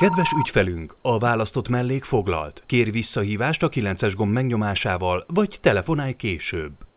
Kedves ügyfelünk, a választott mellék foglalt. Kérj visszahívást a 9-es gomb megnyomásával, vagy telefonálj később.